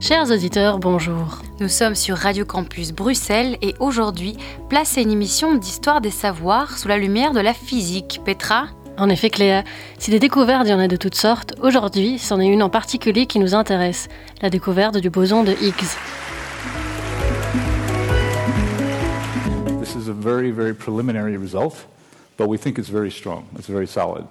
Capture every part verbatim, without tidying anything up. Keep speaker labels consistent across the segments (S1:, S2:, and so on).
S1: Chers auditeurs, bonjour.
S2: Nous sommes sur Radio Campus Bruxelles et aujourd'hui, place à une émission d'histoire des savoirs sous la lumière de la physique. Petra ?
S1: En effet, Cléa, si des découvertes il y en a de toutes sortes, aujourd'hui, c'en est une en particulier qui nous intéresse, la découverte du boson de Higgs.
S3: This is a very, very preliminary result, but we think it's very strong. It's very solid.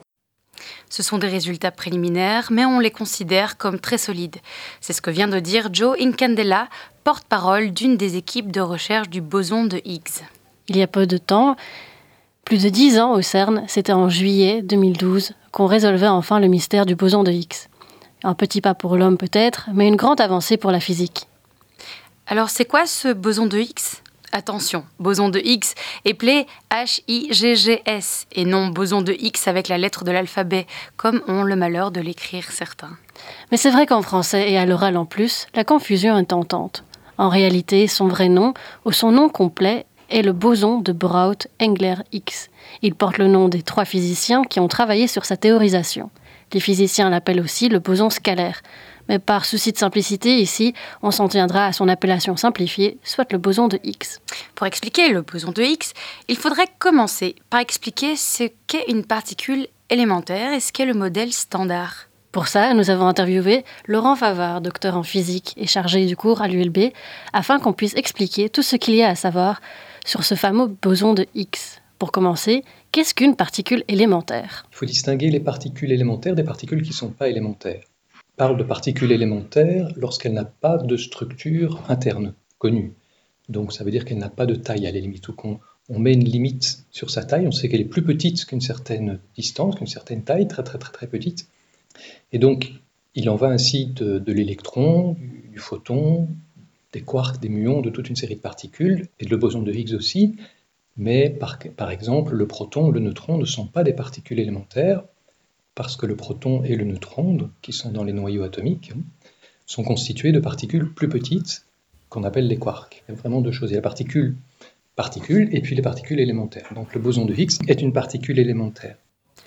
S2: Ce sont des résultats préliminaires, mais on les considère comme très solides. C'est ce que vient de dire Joe Incandela, porte-parole d'une des équipes de recherche du boson de Higgs.
S1: Il y a peu de temps, plus de dix ans au CERN, c'était en juillet deux mille douze qu'on résolvait enfin le mystère du boson de Higgs. Un petit pas pour l'homme peut-être, mais une grande avancée pour la physique.
S2: Alors c'est quoi ce boson de Higgs ? Attention, boson de Higgs appelé H I G G S et non boson de Higgs avec la lettre de l'alphabet, comme ont le malheur de l'écrire certains.
S1: Mais c'est vrai qu'en français et à l'oral en plus, la confusion est tentante. En réalité, son vrai nom, ou son nom complet, est le boson de Brout-Englert-Higgs. Il porte le nom des trois physiciens qui ont travaillé sur sa théorisation. Les physiciens l'appellent aussi le boson scalaire. Mais par souci de simplicité, ici, on s'en tiendra à son appellation simplifiée, soit le boson de Higgs.
S2: Pour expliquer le boson de Higgs, il faudrait commencer par expliquer ce qu'est une particule élémentaire et ce qu'est le modèle standard.
S1: Pour ça, nous avons interviewé Laurent Favard, docteur en physique et chargé du cours à l'U L B, afin qu'on puisse expliquer tout ce qu'il y a à savoir sur ce fameux boson de Higgs. Pour commencer, qu'est-ce qu'une particule élémentaire ?
S4: Il faut distinguer les particules élémentaires des particules qui ne sont pas élémentaires. On parle de particules élémentaires lorsqu'elle n'a pas de structure interne connue. Donc ça veut dire qu'elle n'a pas de taille à la limite, ou qu'on on met une limite sur sa taille, on sait qu'elle est plus petite qu'une certaine distance, qu'une certaine taille, très très très très petite. Et donc il en va ainsi de, de l'électron, du, du photon, des quarks, des muons, de toute une série de particules, et de le boson de Higgs aussi. Mais par, par exemple, le proton, le neutron ne sont pas des particules élémentaires, parce que le proton et le neutron, qui sont dans les noyaux atomiques, sont constitués de particules plus petites qu'on appelle les quarks. Il y a vraiment deux choses. Il y a la particule particule et puis les particules élémentaires. Donc le boson de Higgs est une particule élémentaire.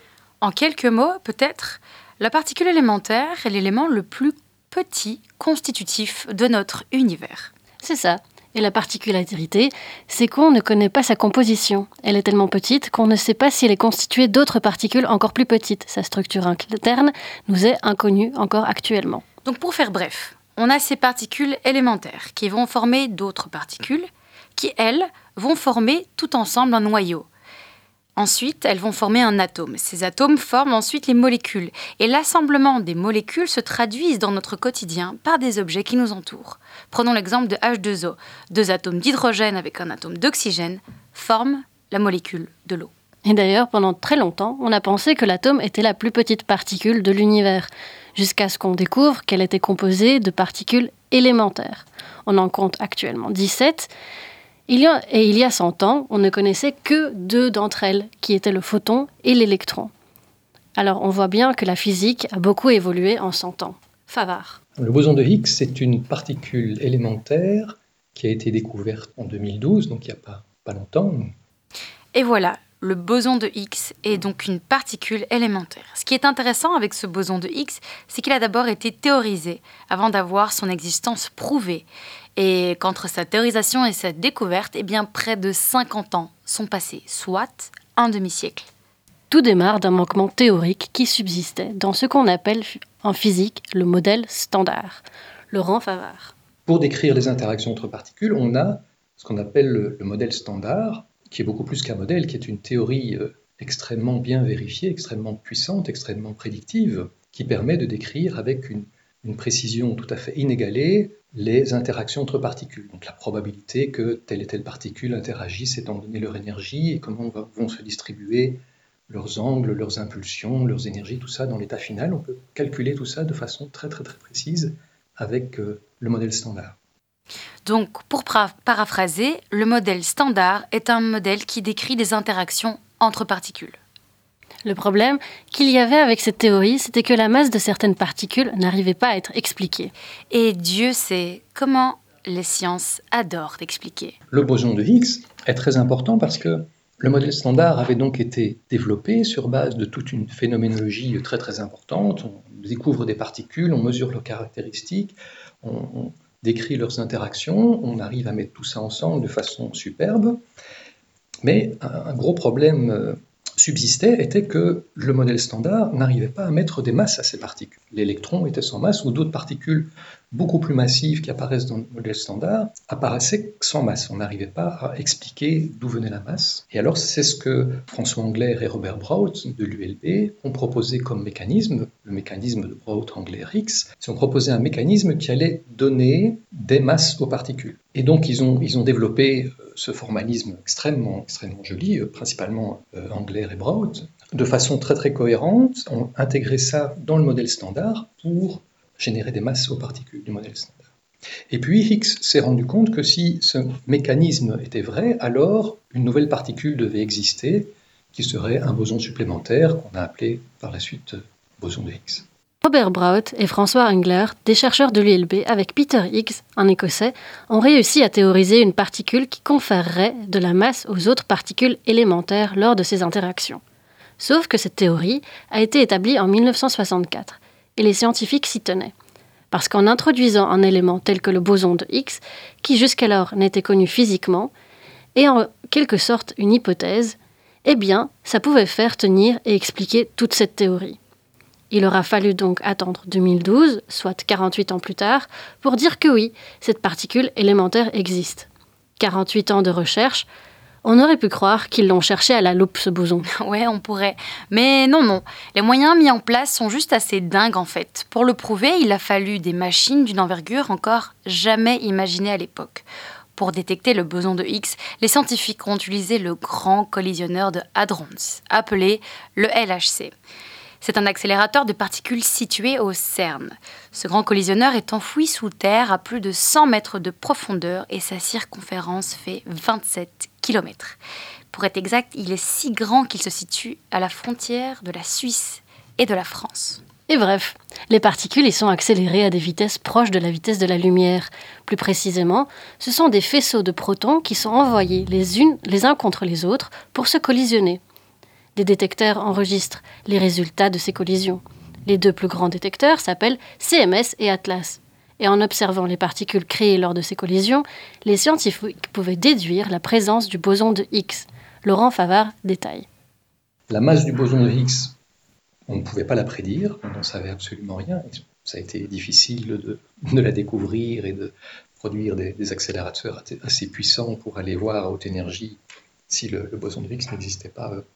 S2: En quelques mots, peut-être, la particule élémentaire est l'élément le plus petit constitutif de notre univers.
S1: C'est ça. Et la particularité, c'est qu'on ne connaît pas sa composition. Elle est tellement petite qu'on ne sait pas si elle est constituée d'autres particules encore plus petites. Sa structure interne nous est inconnue encore actuellement.
S2: Donc pour faire bref, on a ces particules élémentaires qui vont former d'autres particules qui, elles, vont former tout ensemble un noyau. Ensuite, elles vont former un atome. Ces atomes forment ensuite les molécules. Et l'assemblement des molécules se traduisent dans notre quotidien par des objets qui nous entourent. Prenons l'exemple de H deux O. Deux atomes d'hydrogène avec un atome d'oxygène forment la molécule de l'eau.
S1: Et d'ailleurs, pendant très longtemps, on a pensé que l'atome était la plus petite particule de l'univers, jusqu'à ce qu'on découvre qu'elle était composée de particules élémentaires. On en compte actuellement dix-sept. Il y a, et il y a cent ans, on ne connaissait que deux d'entre elles, qui étaient le photon et l'électron. Alors on voit bien que la physique a beaucoup évolué en cent ans. Favard.
S4: Le boson de Higgs, c'est une particule élémentaire qui a été découverte en deux mille douze, donc il n'y a pas, pas longtemps.
S2: Et voilà, le boson de Higgs est donc une particule élémentaire. Ce qui est intéressant avec ce boson de Higgs, c'est qu'il a d'abord été théorisé avant d'avoir son existence prouvée. Et qu'entre sa théorisation et sa découverte, eh bien, près de cinquante ans sont passés, soit un demi-siècle.
S1: Tout démarre d'un manquement théorique qui subsistait dans ce qu'on appelle en physique le modèle standard. Laurent Favard.
S4: Pour décrire les interactions entre particules, on a ce qu'on appelle le, le modèle standard, qui est beaucoup plus qu'un modèle, qui est une théorie euh, extrêmement bien vérifiée, extrêmement puissante, extrêmement prédictive, qui permet de décrire avec une, une précision tout à fait inégalée les interactions entre particules. Donc la probabilité que telle et telle particule interagissent étant donné leur énergie et comment vont se distribuer leurs angles, leurs impulsions, leurs énergies, tout ça dans l'état final. On peut calculer tout ça de façon très très très précise avec euh, le modèle standard.
S2: Donc, pour pra- paraphraser, le modèle standard est un modèle qui décrit des interactions entre particules.
S1: Le problème qu'il y avait avec cette théorie, c'était que la masse de certaines particules n'arrivait pas à être expliquée.
S2: Et Dieu sait comment les sciences adorent expliquer.
S4: Le boson de Higgs est très important parce que Le modèle standard avait donc été développé sur base de toute une phénoménologie très très importante. On découvre des particules, on mesure leurs caractéristiques, on, on décrit leurs interactions, on arrive à mettre tout ça ensemble de façon superbe. Mais un, un gros problème subsistait était que le modèle standard n'arrivait pas à mettre des masses à ces particules. L'électron était sans masse ou d'autres particules beaucoup plus massives qui apparaissent dans le modèle standard apparaissaient sans masse. On n'arrivait pas à expliquer d'où venait la masse. Et alors c'est ce que François Englert et Robert Brout de l'U L B ont proposé comme mécanisme, le mécanisme de Brout-Englert-Higgs. Ils ont proposé un mécanisme qui allait donner des masses aux particules. Et donc ils ont, ils ont développé ce formalisme extrêmement, extrêmement joli, principalement euh, Englert et Brout, de façon très très cohérente, ont intégré ça dans le modèle standard pour générer des masses aux particules du modèle standard. Et puis Higgs s'est rendu compte que si ce mécanisme était vrai, alors une nouvelle particule devait exister, qui serait un boson supplémentaire qu'on a appelé par la suite boson de Higgs.
S1: Robert Brout et François Englert, des chercheurs de l'U L B avec Peter Higgs, un Écossais, ont réussi à théoriser une particule qui conférerait de la masse aux autres particules élémentaires lors de ces interactions. Sauf que cette théorie a été établie en dix-neuf cent soixante-quatre, et les scientifiques s'y tenaient. Parce qu'en introduisant un élément tel que le boson de Higgs, qui jusqu'alors n'était connu physiquement, et en quelque sorte une hypothèse, eh bien, ça pouvait faire tenir et expliquer toute cette théorie. Il aura fallu donc attendre deux mille douze, soit quarante-huit ans plus tard, pour dire que oui, cette particule élémentaire existe. quarante-huit ans de recherche, on aurait pu croire qu'ils l'ont cherché à la loupe, ce boson.
S2: Ouais, on pourrait. Mais non, non. Les moyens mis en place sont juste assez dingues, en fait. Pour le prouver, il a fallu des machines d'une envergure encore jamais imaginée à l'époque. Pour détecter le boson de Higgs, les scientifiques ont utilisé le grand collisionneur de Hadrons, appelé le L H C. C'est un accélérateur de particules situé au CERN. Ce grand collisionneur est enfoui sous terre à plus de cent mètres de profondeur et sa circonférence fait vingt-sept kilomètres. Pour être exact, il est si grand qu'il se situe à la frontière de la Suisse et de la France.
S1: Et bref, les particules y sont accélérées à des vitesses proches de la vitesse de la lumière. Plus précisément, ce sont des faisceaux de protons qui sont envoyés les unes les uns contre les autres pour se collisionner. Des détecteurs enregistrent les résultats de ces collisions. Les deux plus grands détecteurs s'appellent C M S et Atlas. Et en observant les particules créées lors de ces collisions, les scientifiques pouvaient déduire la présence du boson de Higgs. Laurent Favard détaille.
S4: La masse du boson de Higgs, on ne pouvait pas la prédire, on n'en savait absolument rien. Ça a été difficile de, de la découvrir et de produire des, des accélérateurs assez puissants pour aller voir à haute énergie si le, le boson de Higgs n'existait pas euh,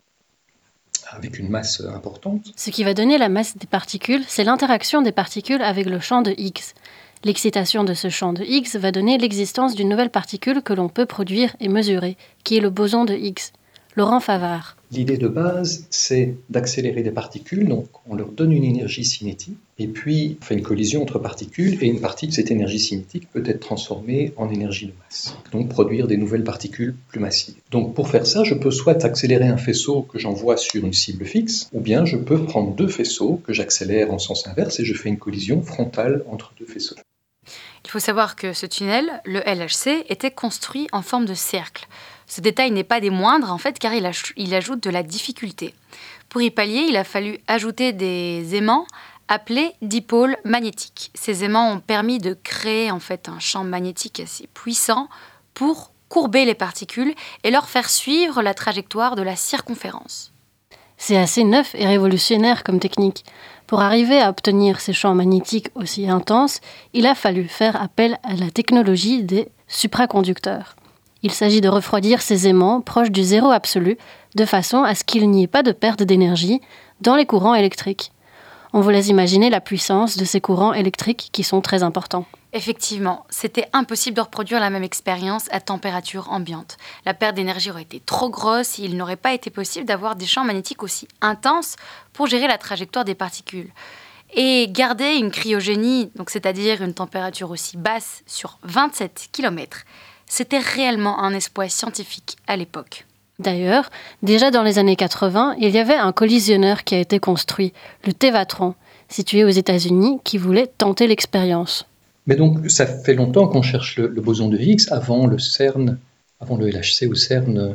S4: avec une masse importante.
S1: Ce qui va donner la masse des particules, c'est l'interaction des particules avec le champ de Higgs. L'excitation de ce champ de Higgs va donner l'existence d'une nouvelle particule que l'on peut produire et mesurer, qui est le boson de Higgs. Laurent Favard.
S4: L'idée de base, c'est d'accélérer des particules, donc on leur donne une énergie cinétique, et puis on fait une collision entre particules, et une partie de cette énergie cinétique peut être transformée en énergie de masse, donc produire des nouvelles particules plus massives. Donc pour faire ça, je peux soit accélérer un faisceau que j'envoie sur une cible fixe, ou bien je peux prendre deux faisceaux que j'accélère en sens inverse, et je fais une collision frontale entre deux faisceaux.
S2: Il faut savoir que ce tunnel, le L H C, était construit en forme de cercle. Ce détail n'est pas des moindres, en fait, car il, aj- il ajoute de la difficulté. Pour y pallier, il a fallu ajouter des aimants appelés dipôles magnétiques. Ces aimants ont permis de créer, en fait, un champ magnétique assez puissant pour courber les particules et leur faire suivre la trajectoire de la circonférence.
S1: C'est assez neuf et révolutionnaire comme technique. Pour arriver à obtenir ces champs magnétiques aussi intenses, il a fallu faire appel à la technologie des supraconducteurs. Il s'agit de refroidir ces aimants proches du zéro absolu, de façon à ce qu'il n'y ait pas de perte d'énergie dans les courants électriques. On vous laisse imaginer la puissance de ces courants électriques qui sont très importants.
S2: Effectivement, c'était impossible de reproduire la même expérience à température ambiante. La perte d'énergie aurait été trop grosse et il n'aurait pas été possible d'avoir des champs magnétiques aussi intenses pour gérer la trajectoire des particules. Et garder une cryogénie, donc c'est-à-dire une température aussi basse sur vingt-sept kilomètres, c'était réellement un exploit scientifique à l'époque.
S1: D'ailleurs, déjà dans les années quatre-vingts, il y avait un collisionneur qui a été construit, le Tevatron, situé aux États-Unis, qui voulait tenter l'expérience.
S4: Mais donc, ça fait longtemps qu'on cherche le, le boson de Higgs avant le CERN, avant le L H C ou CERN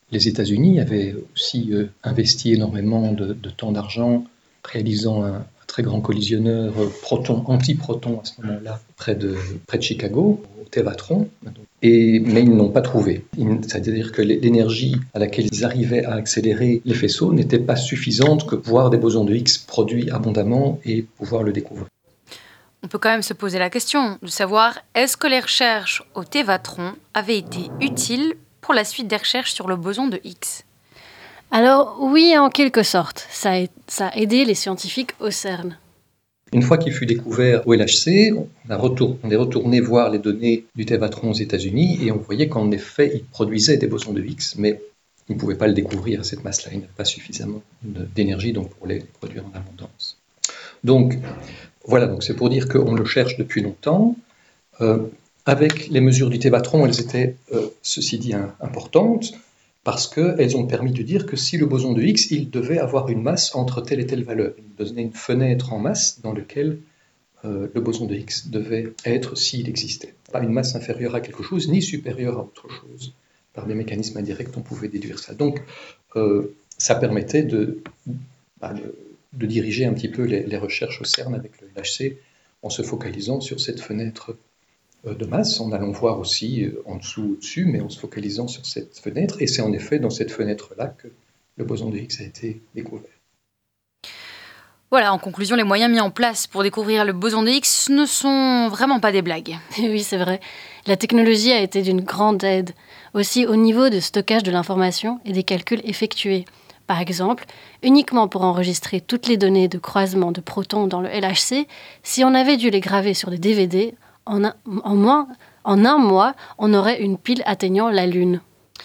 S4: Les États-Unis avaient aussi euh, investi énormément de, de temps d'argent, réalisant un, un très grand collisionneur euh, proton, anti-proton à ce moment-là, près de, près de Chicago, au Tevatron, et, mais ils n'ont pas trouvé. C'est-à-dire que l'énergie à laquelle ils arrivaient à accélérer les faisceaux n'était pas suffisante que pour voir des bosons de Higgs produits abondamment et pouvoir le découvrir.
S2: On peut quand même se poser la question de savoir est-ce que les recherches au Tevatron avaient été utiles pour la suite des recherches sur le boson de Higgs?
S1: Alors oui, en quelque sorte, ça a, ça a aidé les scientifiques au CERN.
S4: Une fois qu'il fut découvert au L H C, on, a retour, on est retourné voir les données du Tevatron aux États-Unis et on voyait qu'en effet, il produisait des bosons de Higgs, mais il ne pouvait pas le découvrir à cette masse-là. Il n'avait pas suffisamment d'énergie donc, pour les produire en abondance. Donc voilà, donc c'est pour dire qu'on le cherche depuis longtemps. Euh, avec les mesures du Tevatron, elles étaient, euh, ceci dit, hein, importantes, parce qu'elles ont permis de dire que si le boson de Higgs, il devait avoir une masse entre telle et telle valeur. Il donnait une fenêtre en masse dans laquelle euh, le boson de Higgs devait être s'il existait. Pas une masse inférieure à quelque chose, ni supérieure à autre chose. Par des mécanismes indirects, on pouvait déduire ça. Donc, euh, ça permettait de, bah, de, de diriger un petit peu les, les recherches au CERN avec le L H C en se focalisant sur cette fenêtre de masse, en allant voir aussi en dessous, au-dessus, mais en se focalisant sur cette fenêtre. Et c'est en effet dans cette fenêtre-là que le boson de Higgs a été découvert.
S2: Voilà, en conclusion, les moyens mis en place pour découvrir le boson de Higgs ne sont vraiment pas des blagues.
S1: Oui, c'est vrai. La technologie a été d'une grande aide, aussi au niveau de stockage de l'information et des calculs effectués. Par exemple, uniquement pour enregistrer toutes les données de croisement de protons dans le L H C, si on avait dû les graver sur des D V D, En un, en, moins, en un mois, on aurait une pile atteignant la Lune.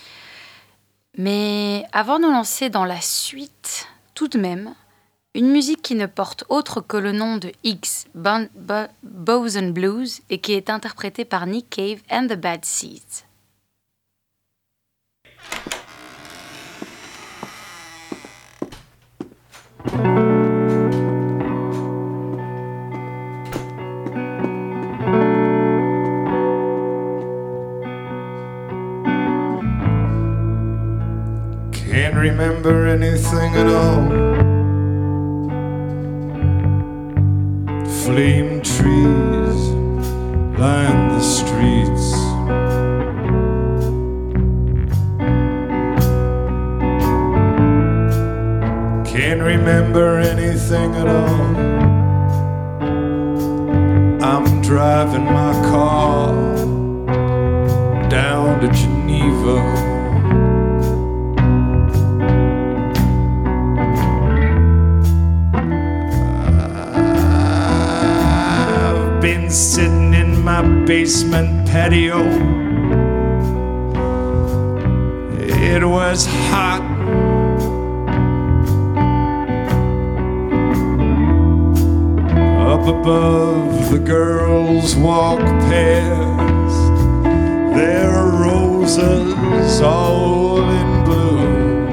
S2: Mais avant de nous lancer dans la suite, tout de même, une musique qui ne porte autre que le nom de Higgs Bo- Bo- Boson Blues et qui est interprétée par Nick Cave and the Bad Seeds.
S5: Can't remember anything at all. Flame trees line the streets. Can't remember anything at all. I'm driving my car down to Geneva. Been sitting in my basement patio. It was hot. Up above, the girls walk past. There are roses all in bloom.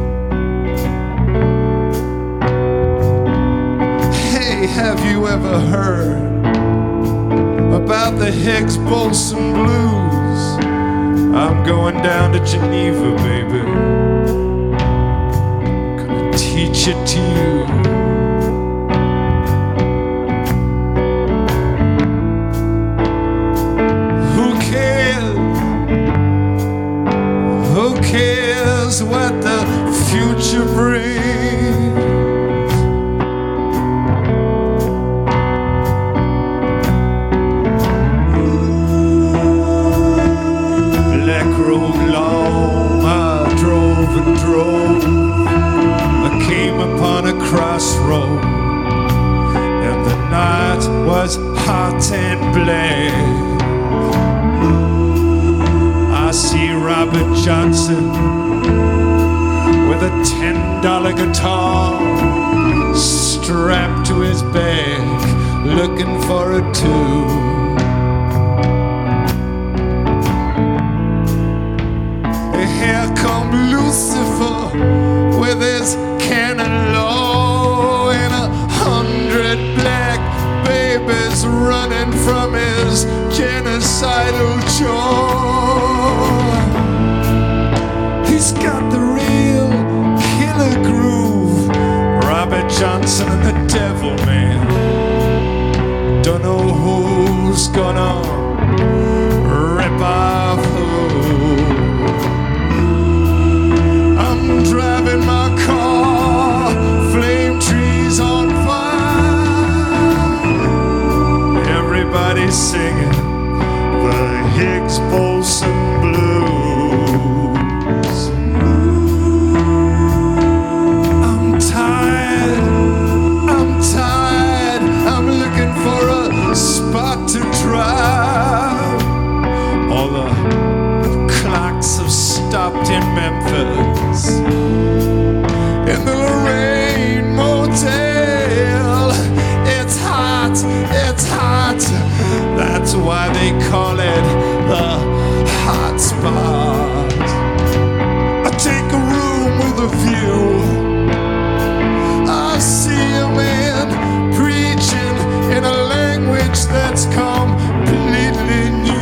S5: Hey, have you ever heard about the Higgs Boson Blues? I'm going down to Geneva, baby. Gonna teach it to you. Who cares? Who cares what the future brings? Crossroad, and the night was hot and black. I see Robert Johnson with a ten dollar guitar strapped to his back, looking for a tune. Here come Lucifer with his cannonball and a hundred black babies running from his genocidal jaw. He's got the devil man. Don't know who's gonna rip off who. I'm driving my car, flame trees on fire. Everybody's singing the Higgs boson blues. I'm tired, I'm tired, I'm looking for a spot to drive. All the clocks have stopped in Memphis, in the Lorraine Motel. It's hot, it's hot, that's why they call it the hot spot. I take a room with a view, I see a man preaching in a language that's completely new.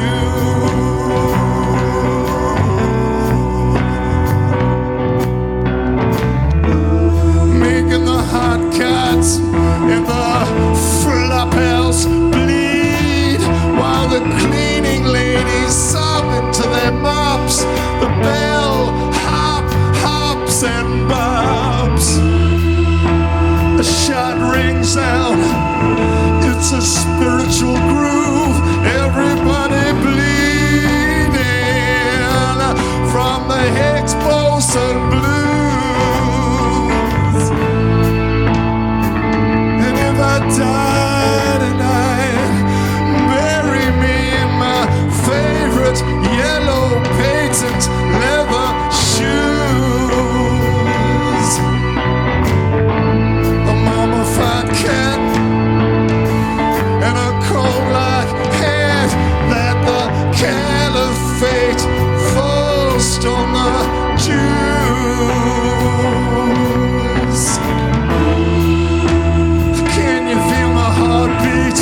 S5: Making the hot cats in the flop house bleed, while the cleaning ladies sob into their mops. The bell hop, hops and bobs. A shot rings out, it's a spiritual groove. Everybody bleeding from the Higgs boson blues. And if I die tonight, bury me in my favorite yellow patent leather shoes. A mummified cat and a cold-like hat that the caliphate forced on the Jews. Can you feel my heartbeat?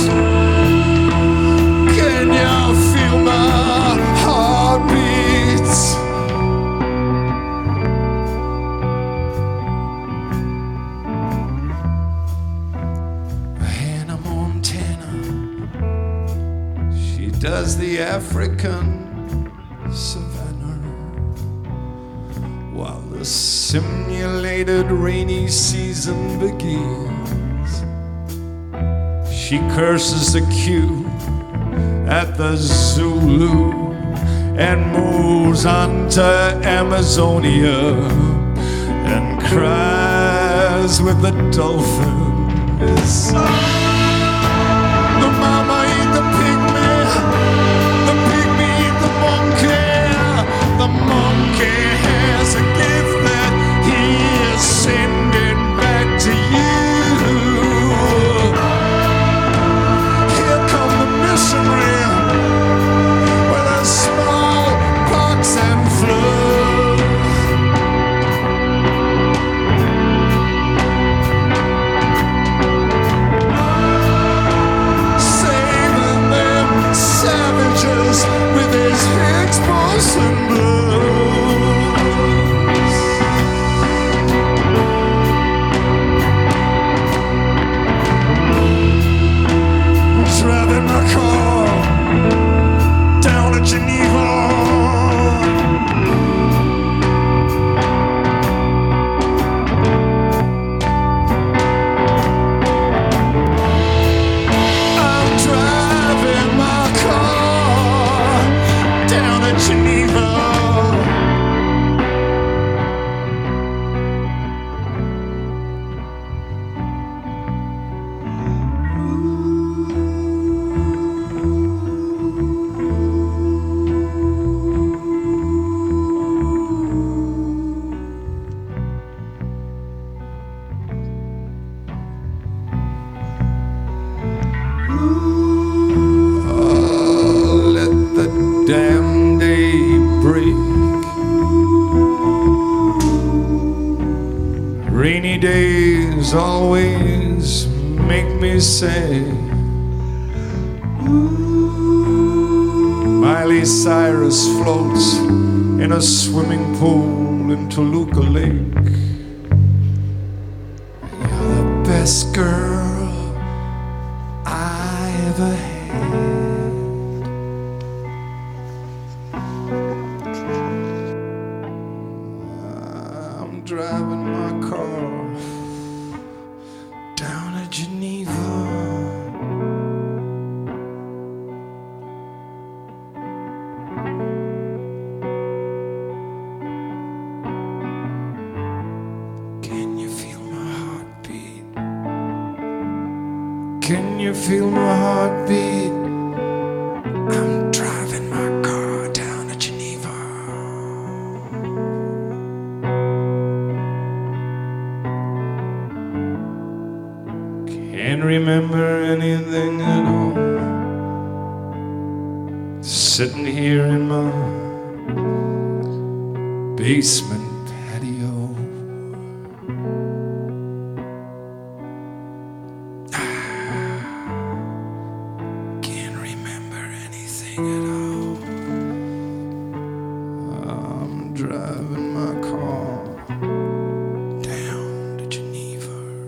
S5: Can you feel my heartbeats? Hannah Montana, she does the African savannah, while the simulated rainy season begins. She curses the Q at the Zulu and moves on to Amazonia and cries with the dolphins. The mama eat the pygmy, the pygmy eat the monkey. The monkey has a gift that he is sending back to you. Here come the missionary with a small pox and flu. Saving them savages with his Higgs boson blues. Driving my car down to Geneva. I'm driving my car down to Geneva. Oh, let the damn day break. Rainy days always make me sad. Miley Cyrus floats in a swimming pool in Toluca Lake. You're the best girl I ever had. I'm driving my car down to Geneva. Can you feel my heartbeat? I'm driving my car down to Geneva. Can't remember anything at all. Sitting here in my basement patio. Driving my car down to Geneva.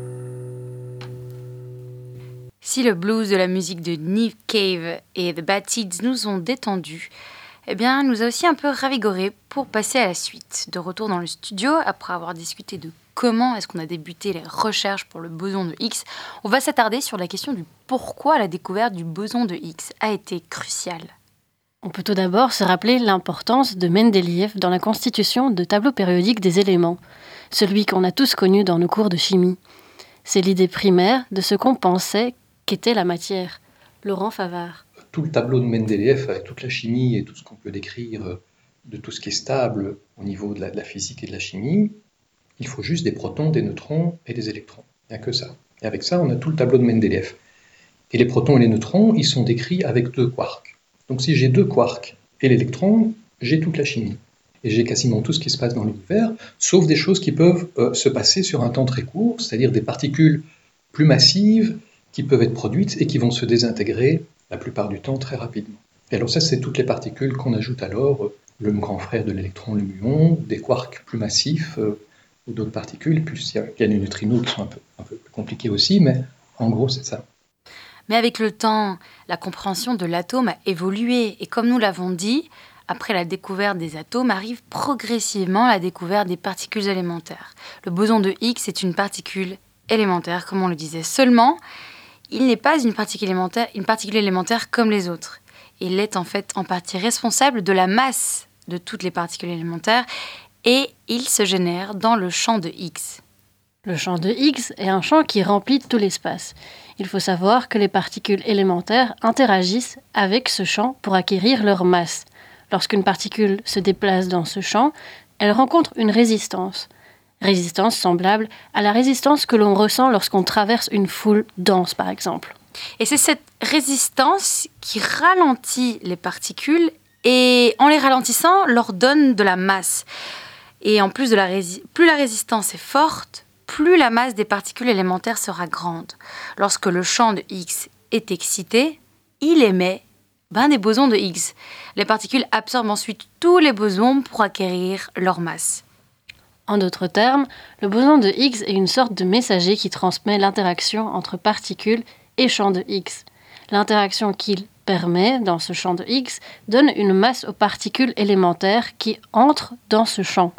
S2: Si le blues de la musique de Nick Cave et The Bad Seeds nous ont détendus, eh bien, elle nous a aussi un peu ravigoré pour passer à la suite. De retour dans le studio, après avoir discuté de comment est-ce qu'on a débuté les recherches pour le boson de Higgs, on va s'attarder sur la question du pourquoi la découverte du boson de Higgs a été cruciale.
S1: On peut tout d'abord se rappeler l'importance de Mendeleïev dans la constitution de tableaux périodiques des éléments, celui qu'on a tous connu dans nos cours de chimie. C'est l'idée primaire de ce qu'on pensait qu'était la matière. Laurent Favard.
S4: Tout le tableau de Mendeleïev, avec toute la chimie et tout ce qu'on peut décrire de tout ce qui est stable au niveau de la, de la physique et de la chimie, il faut juste des protons, des neutrons et des électrons. Il n'y a que ça. Et avec ça, on a tout le tableau de Mendeleïev. Et les protons et les neutrons, ils sont décrits avec deux quarks. Donc si j'ai deux quarks et l'électron, j'ai toute la chimie. Et j'ai quasiment tout ce qui se passe dans l'univers, sauf des choses qui peuvent euh, se passer sur un temps très court, c'est-à-dire des particules plus massives qui peuvent être produites et qui vont se désintégrer la plupart du temps très rapidement. Et alors ça, c'est toutes les particules qu'on ajoute alors, euh, le grand frère de l'électron, le muon, des quarks plus massifs euh, ou d'autres particules, puis il y a, il y a les neutrinos qui sont un peu, un peu plus compliqués aussi, mais en gros, c'est ça.
S2: Mais avec le temps, la compréhension de l'atome a évolué et comme nous l'avons dit, après la découverte des atomes arrive progressivement la découverte des particules élémentaires. Le boson de Higgs est une particule élémentaire, comme on le disait. Seulement, il n'est pas une particule élémentaire, une particule élémentaire comme les autres. Il est en fait en partie responsable de la masse de toutes les particules élémentaires et il se génère dans le champ de Higgs.
S1: Le champ de Higgs est un champ qui remplit tout l'espace. Il faut savoir que les particules élémentaires interagissent avec ce champ pour acquérir leur masse. Lorsqu'une particule se déplace dans ce champ, elle rencontre une résistance. Résistance semblable à la résistance que l'on ressent lorsqu'on traverse une foule dense, par exemple.
S2: Et c'est cette résistance qui ralentit les particules et en les ralentissant, leur donne de la masse. Et en plus de la rési- plus la résistance est forte, plus la masse des particules élémentaires sera grande. Lorsque le champ de Higgs est excité, il émet ben, des bosons de Higgs. Les particules absorbent ensuite tous les bosons pour acquérir leur masse.
S1: En d'autres termes, le boson de Higgs est une sorte de messager qui transmet l'interaction entre particules et champ de Higgs. L'interaction qu'il permet dans ce champ de Higgs donne une masse aux particules élémentaires qui entrent dans ce champ.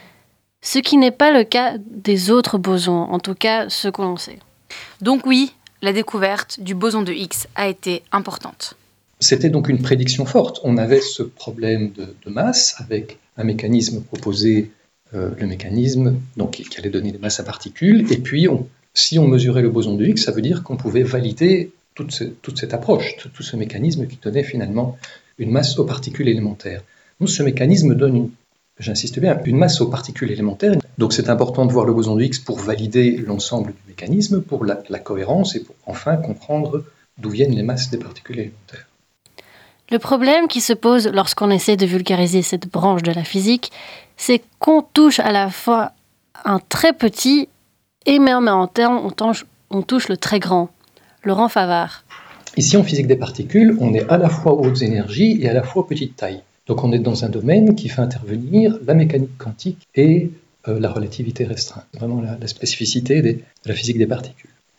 S1: Ce qui n'est pas le cas des autres bosons, en tout cas ce que l'on sait.
S2: Donc oui, la découverte du boson de Higgs a été importante.
S4: C'était donc une prédiction forte. On avait ce problème de, de masse avec un mécanisme proposé, euh, le mécanisme donc, qui allait donner des masses à particules, et puis on, si on mesurait le boson de Higgs, ça veut dire qu'on pouvait valider toute, ce, toute cette approche, tout, tout ce mécanisme qui donnait finalement une masse aux particules élémentaires. Donc ce mécanisme donne une J'insiste bien, une masse aux particules élémentaires. Donc c'est important de voir le boson de Higgs pour valider l'ensemble du mécanisme, pour la, la cohérence et pour enfin comprendre d'où viennent les masses des particules élémentaires.
S1: Le problème qui se pose lorsqu'on essaie de vulgariser cette branche de la physique, c'est qu'on touche à la fois un très petit et mais en même temps on touche, on touche le très grand. Laurent Favard.
S4: Ici en physique des particules, on est à la fois aux hautes énergies et à la fois aux petites tailles. Donc on est dans un domaine qui fait intervenir la mécanique quantique et euh, la relativité restreinte, vraiment la, la spécificité des, de la physique des particules.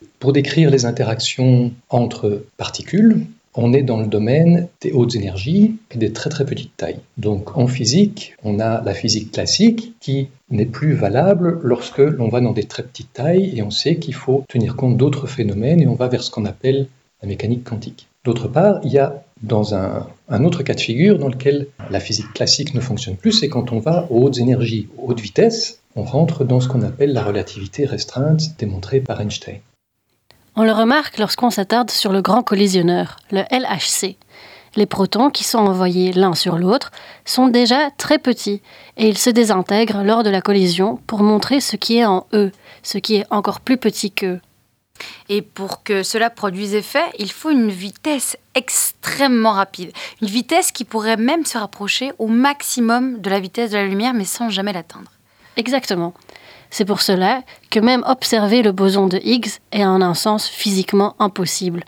S4: Pour décrire les interactions entre particules, on est dans le domaine des hautes énergies et des très très petites tailles. Donc en physique, on a la physique classique qui n'est plus valable lorsque l'on va dans des très petites tailles et on sait qu'il faut tenir compte d'autres phénomènes et on va vers ce qu'on appelle la mécanique quantique. D'autre part, il y a dans un, un autre cas de figure dans lequel la physique classique ne fonctionne plus, c'est quand on va aux hautes énergies, aux hautes vitesses, on rentre dans ce qu'on appelle la relativité restreinte démontrée par Einstein.
S1: On le remarque lorsqu'on s'attarde sur le grand collisionneur, le L H C. Les protons qui sont envoyés l'un sur l'autre sont déjà très petits et ils se désintègrent lors de la collision pour montrer ce qui est en eux, ce qui est encore plus petit qu'eux.
S2: Et pour que cela produise effet, il faut une vitesse extrêmement rapide. Une vitesse qui pourrait même se rapprocher au maximum de la vitesse de la lumière, mais sans jamais l'atteindre.
S1: Exactement. C'est pour cela que même observer le boson de Higgs est en un sens physiquement impossible.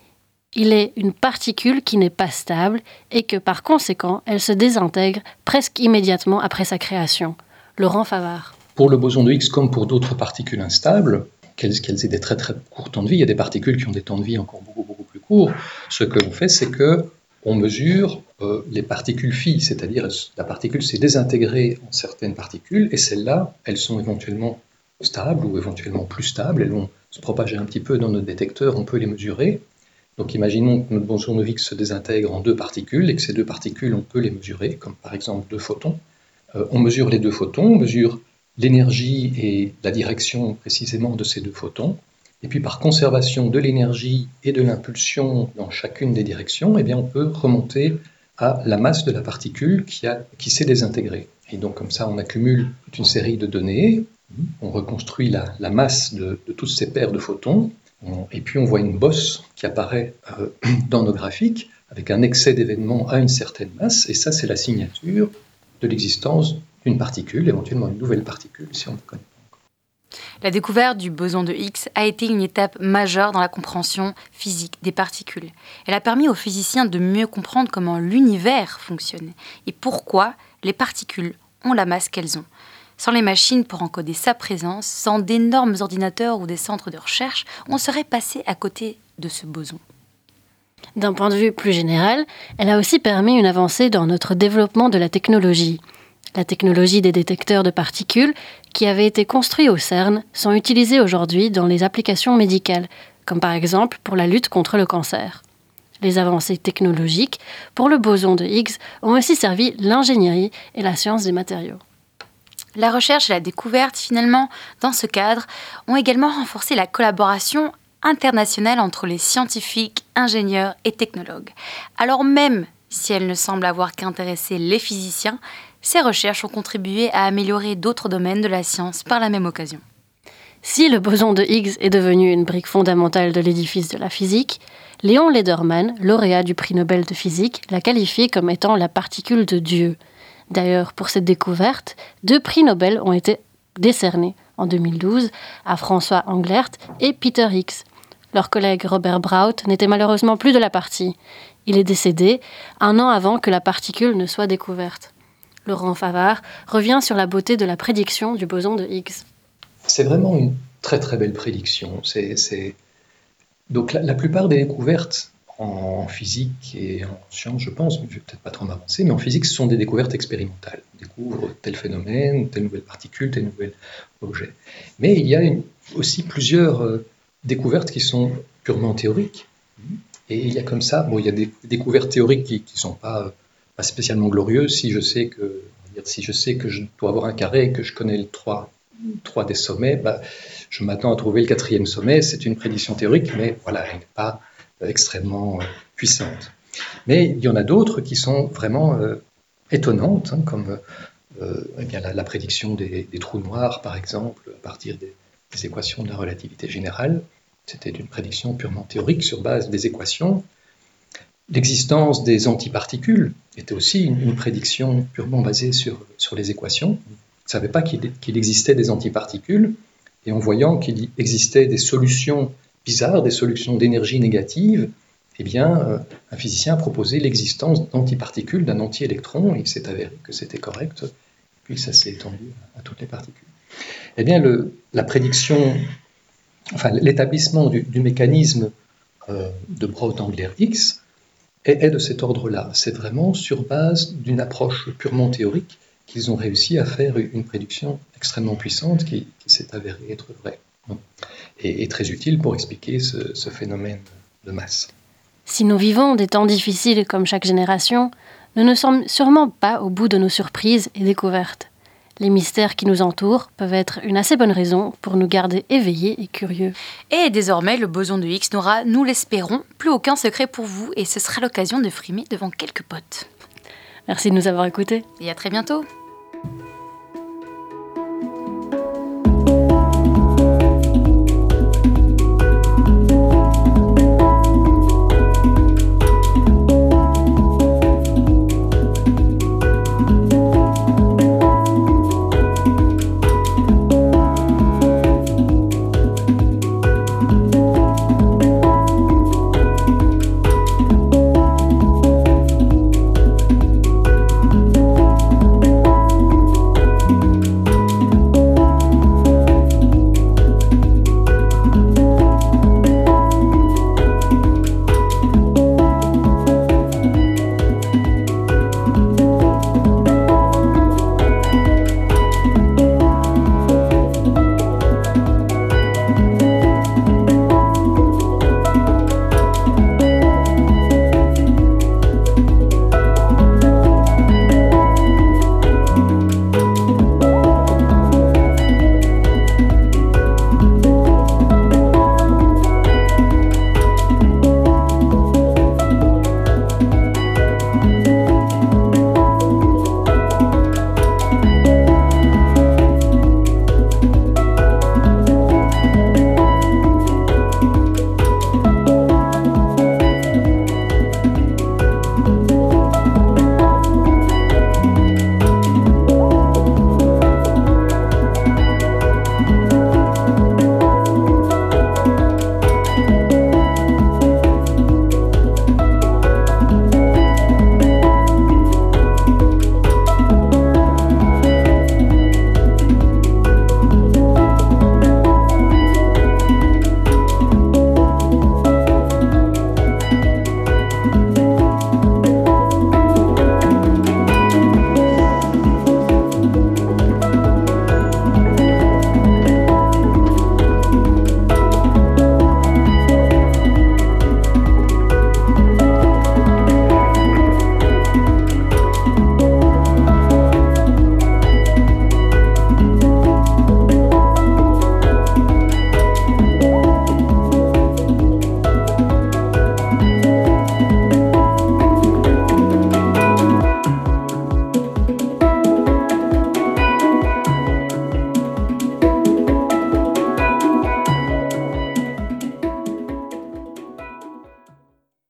S1: Il est une particule qui n'est pas stable et que par conséquent, elle se désintègre presque immédiatement après sa création. Laurent Favard.
S4: Pour le boson de Higgs, comme pour d'autres particules instables, qu'elles, qu'elles aient des très très courts temps de vie, il y a des particules qui ont des temps de vie encore beaucoup beaucoup plus courts. Ce que l'on fait, c'est que on mesure euh, les particules phi, c'est-à-dire la particule s'est désintégrée en certaines particules et celles-là, elles sont éventuellement stables ou éventuellement plus stables, elles vont se propager un petit peu dans notre détecteur, on peut les mesurer. Donc imaginons que notre boson de Higgs se désintègre en deux particules et que ces deux particules, on peut les mesurer, comme par exemple deux photons. Euh, on mesure les deux photons, on mesure l'énergie et la direction précisément de ces deux photons. Et puis par conservation de l'énergie et de l'impulsion dans chacune des directions, eh bien on peut remonter à la masse de la particule qui, a, qui s'est désintégrée. Et donc comme ça, on accumule toute une série de données, on reconstruit la, la masse de, de toutes ces paires de photons, on, et puis on voit une bosse qui apparaît euh, dans nos graphiques avec un excès d'événements à une certaine masse, et ça c'est la signature de l'existence d'une particule, éventuellement une nouvelle particule si on ne connaît.
S2: La découverte du boson de Higgs a été une étape majeure dans la compréhension physique des particules. Elle a permis aux physiciens de mieux comprendre comment l'univers fonctionne et pourquoi les particules ont la masse qu'elles ont. Sans les machines pour encoder sa présence, sans d'énormes ordinateurs ou des centres de recherche, on serait passé à côté de ce boson.
S1: D'un point de vue plus général, elle a aussi permis une avancée dans notre développement de la technologie. La technologie des détecteurs de particules, qui avaient été construits au CERN, sont utilisés aujourd'hui dans les applications médicales, comme par exemple pour la lutte contre le cancer. Les avancées technologiques pour le boson de Higgs ont aussi servi l'ingénierie et la science des matériaux.
S2: La recherche et la découverte, finalement, dans ce cadre, ont également renforcé la collaboration internationale entre les scientifiques, ingénieurs et technologues. Alors même si elles ne semblent avoir qu'intéressé les physiciens, ces recherches ont contribué à améliorer d'autres domaines de la science par la même occasion.
S1: Si le boson de Higgs est devenu une brique fondamentale de l'édifice de la physique, Léon Lederman, lauréat du prix Nobel de physique, l'a qualifié comme étant la particule de Dieu. D'ailleurs, pour cette découverte, deux prix Nobel ont été décernés en deux mille douze à François Englert et Peter Higgs. Leur collègue Robert Brout n'était malheureusement plus de la partie. Il est décédé un an avant que la particule ne soit découverte. Laurent Favard revient sur la beauté de la prédiction du boson de Higgs.
S4: C'est vraiment une très très belle prédiction. C'est, c'est... Donc la, la plupart des découvertes en physique et en sciences, je pense, mais je ne vais peut-être pas trop m'avancer, mais en physique, ce sont des découvertes expérimentales. On découvre tel phénomène, telle nouvelle particule, tel nouvel objet. Mais il y a une, aussi plusieurs euh, découvertes qui sont purement théoriques. Et il y a comme ça, bon, il y a des découvertes théoriques qui ne sont pas... Euh, pas spécialement glorieux. Si je sais que, si je sais que je dois avoir un carré et que je connais le trois, trois des sommets, bah, je m'attends à trouver le quatrième sommet. C'est une prédiction théorique, mais voilà, elle n'est pas euh, extrêmement euh, puissante. Mais il y en a d'autres qui sont vraiment euh, étonnantes, hein, comme euh, eh bien, la, la prédiction des, des trous noirs, par exemple, à partir des, des équations de la relativité générale. C'était une prédiction purement théorique sur base des équations. L'existence des antiparticules était aussi une, une prédiction purement basée sur, sur les équations. On ne savait pas qu'il, qu'il existait des antiparticules, et en voyant qu'il existait des solutions bizarres, des solutions d'énergie négative, eh bien, euh, un physicien a proposé l'existence d'antiparticules, d'un anti-électron, et il s'est avéré que c'était correct, puis ça s'est étendu à toutes les particules. Eh bien, le, la prédiction enfin, l'établissement du, du mécanisme euh, de Braut-Englert-X est, est de cet ordre-là. C'est vraiment sur base d'une approche purement théorique qu'ils ont réussi à faire une prédiction extrêmement puissante qui, qui s'est avérée être vraie et, et très utile pour expliquer ce, ce phénomène de masse.
S1: Si nous vivons des temps difficiles comme chaque génération, nous ne sommes sûrement pas au bout de nos surprises et découvertes. Les mystères qui nous entourent peuvent être une assez bonne raison pour nous garder éveillés et curieux.
S2: Et désormais, le boson de Higgs n'aura, nous l'espérons, plus aucun secret pour vous et ce sera l'occasion de frimer devant quelques potes.
S1: Merci de nous avoir écoutés.
S2: Et à très bientôt.